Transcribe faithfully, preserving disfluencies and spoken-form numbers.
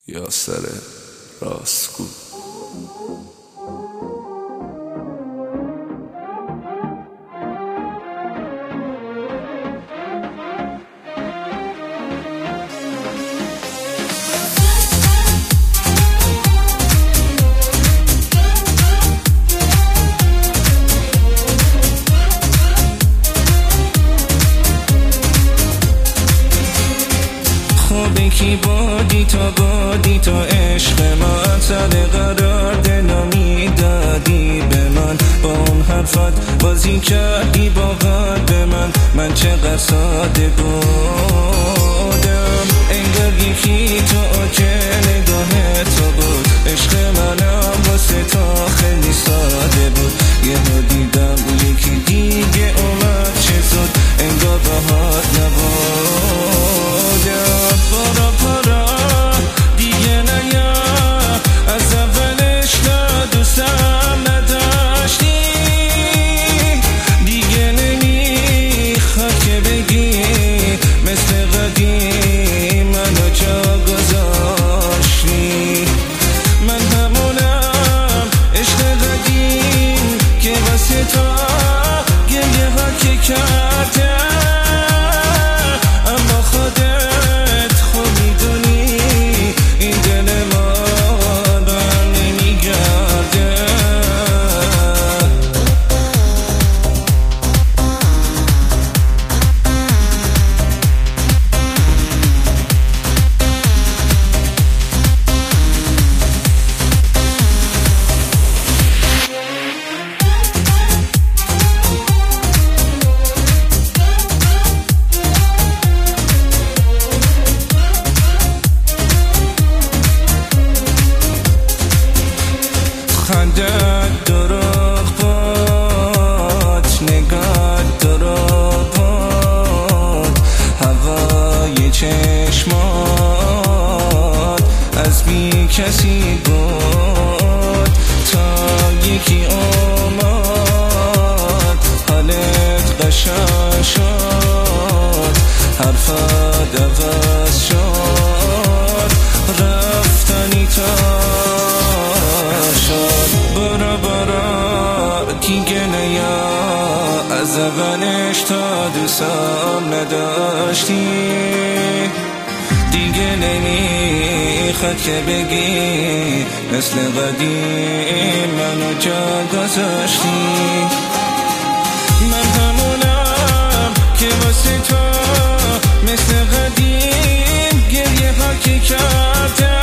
یاسر راستگو. کی بادی تا بادی تا عشق من سر قرار دلامی دادی به من، با اون حرفت بازی کردی با قلب من. من چقدر ساده بودم، انگار یکی تو آجه نگاه تو بود. عشق منم واسه تا خیلی ساده بود. یه ها دیدم یکی دیگه اومد چه زود، انگار باهات نبودم. پارا پارا دیگه نیا، از اولش تا دوستم نداشتی. دیگه نمیخواد که بگی مثل قدیم منو جا گذاشتی. من همونم عشق قدیم که واسه تو گریه ها که کردم، اما خودت خندت دروغ بود، نگات دروغ بود، هوای چشمات از بی کسی بود. تا یکی اومد حالت قشنگ شد، حرفت عوض شد، رفتنی تا برا برا دیگه نیا، از اولش تا دوستم نداشتی. دیگه نمیخواد که بگی مثل قدیم منو جا گذاشتی. من همونم که واسه تو مثل قدیم گریه ها که کردم،